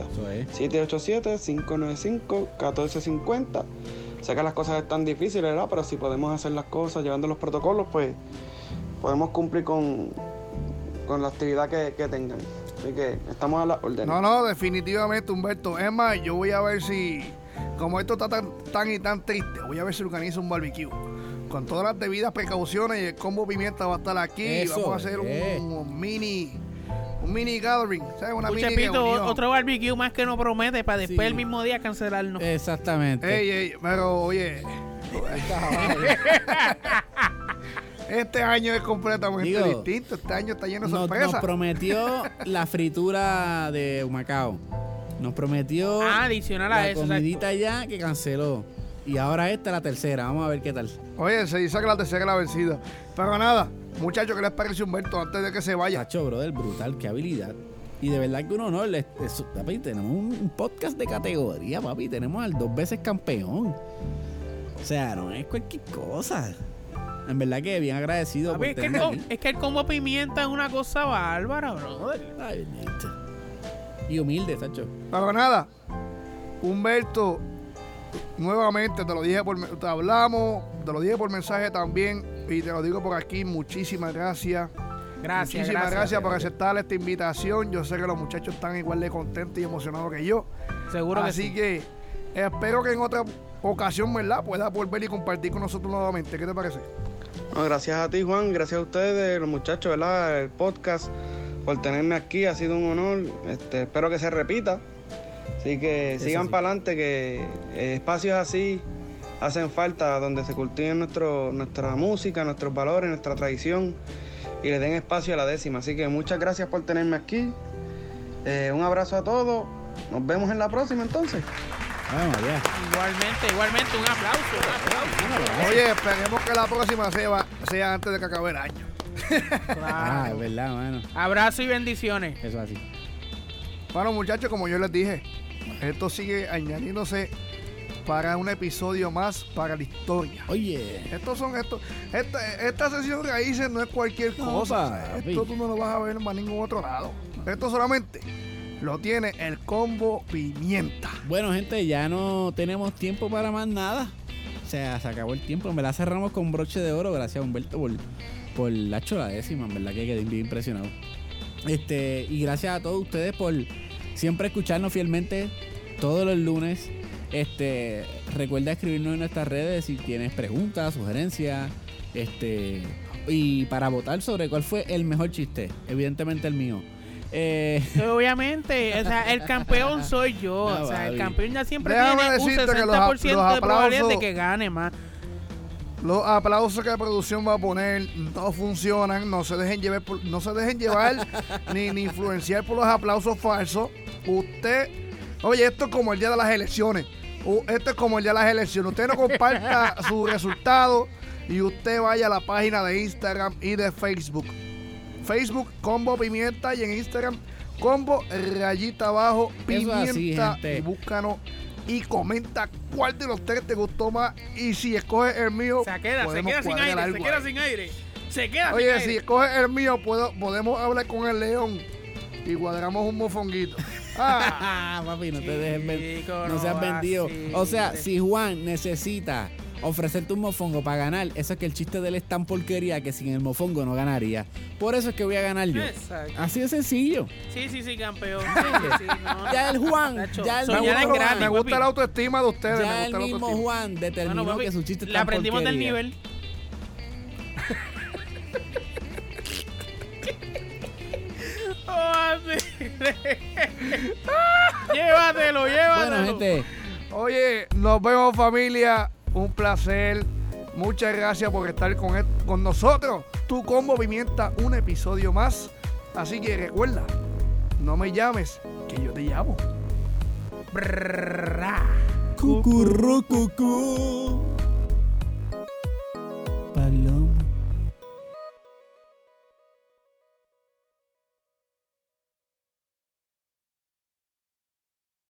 787-595-1450. Sé que las cosas están difíciles, ¿verdad?, pero si podemos hacer las cosas llevando los protocolos, pues podemos cumplir con la actividad que tengan. Así que estamos a la orden. No, definitivamente, Humberto. Es más, yo voy a ver si, como esto está tan y tan triste, voy a ver si organizo un barbecue. Con todas las debidas precauciones, y el Combo Pimienta va a estar aquí. Eso, y vamos a hacer un mini gathering, ¿sabes? Una mini reunión. Otro barbecue más que no promete para después el mismo día cancelarnos. Exactamente. Pero oye, este año es completamente distinto. Este año está lleno de sorpresas. Nos prometió la fritura de Humacao. Nos prometió adicional a eso, la comidita ya que canceló. Y ahora esta es la tercera. Vamos a ver qué tal. Oye, se dice que la tercera es la vencida. Pero nada, muchachos, ¿qué les parece Humberto antes de que se vaya? Tacho, brother, brutal, qué habilidad. Y de verdad que un honor. Papi, tenemos un podcast de categoría, papi. Tenemos al 2 veces campeón. O sea, no es cualquier cosa. En verdad que bien agradecido. Papi, es que el Combo Pimienta es una cosa bárbara, brother. Ay, bendito. Y humilde, Tacho. Pero nada, Humberto, nuevamente te lo dije te lo dije por mensaje también y te lo digo por aquí, muchísimas gracias. Muchísimas gracias por aceptar esta invitación. Yo sé que los muchachos están igual de contentos y emocionados que yo. Seguro que sí. Así que espero que en otra ocasión, ¿verdad?, puedas volver y compartir con nosotros nuevamente. ¿Qué te parece? No, gracias a ti, Juan, gracias a ustedes, los muchachos, ¿verdad?, el podcast, por tenerme aquí, ha sido un honor. Espero que se repita. Así que sigan para adelante, que espacios así hacen falta, donde se cultiven nuestra música, nuestros valores, nuestra tradición, y le den espacio a la décima. Así que muchas gracias por tenerme aquí. Un abrazo a todos. Nos vemos en la próxima entonces. Vamos allá. Igualmente, un aplauso. Oye, esperemos que la próxima sea antes de que acabe el año. Claro. Es verdad, mano. Abrazo y bendiciones. Eso así. Bueno, muchachos, como yo les dije, esto sigue añadiéndose para un episodio más para la historia. Oye. Esta sesión de raíces no es cualquier cosa. Esto tú no lo vas a ver en ningún otro lado. Esto solamente lo tiene el Combo Pimienta. Bueno, gente, ya no tenemos tiempo para más nada. O sea, se acabó el tiempo. En verdad cerramos con broche de oro. Gracias a Humberto por la décima. En verdad que quedé bien impresionado. Y gracias a todos ustedes por siempre escucharnos fielmente todos los lunes. Recuerda escribirnos en nuestras redes si tienes preguntas, sugerencias, y para votar sobre cuál fue el mejor chiste. Evidentemente el mío. Obviamente, o sea, el campeón soy yo. No, o sea, el Babi. campeón ya siempre Déjame tiene un decirte que 60% de probabilidad de aplausos- que gane más. Los aplausos que la producción va a poner no funcionan, no se dejen llevar, ni influenciar por los aplausos falsos. Oye, esto es como el día de las elecciones. Usted no comparta su resultado y usted vaya a la página de Instagram y de Facebook. Facebook Combo Pimienta y en Instagram Combo _Pimienta. Eso así, gente. Y búscanos y comenta cuál de los tres te gustó más. Y si escoges el mío, Se queda podemos sin cuadrar aire, algo se queda ahí. sin aire. Se queda sin Oye, aire. si escoges el mío, podemos hablar con el león y cuadramos un mofonguito. Papi, no te dejes Chico, no seas no vendido. así. O sea, si Juan necesita ofrecerte un mofongo para ganar, eso es que el chiste de él es tan porquería que sin el mofongo no ganaría. Por eso es que voy a ganar yo. Exacto. Así de sencillo. Sí, campeón. Sí, no. Ya el Juan, Tacho, ya el soñar mismo es gratis, Me gusta papi. la autoestima de ustedes. Ya me el gusta la mismo autoestima. Juan determinó Bueno, papi, que su chiste es le tan aprendimos del porquería. nivel. Oh, sí. Llévatelo. Bueno, gente, Oye, nos vemos, familia. Un placer. Muchas gracias por estar con nosotros. Tu Combo Pimienta, un episodio más. Así que recuerda, no me llames, que yo te llamo. Brrrra. cucurrucucú.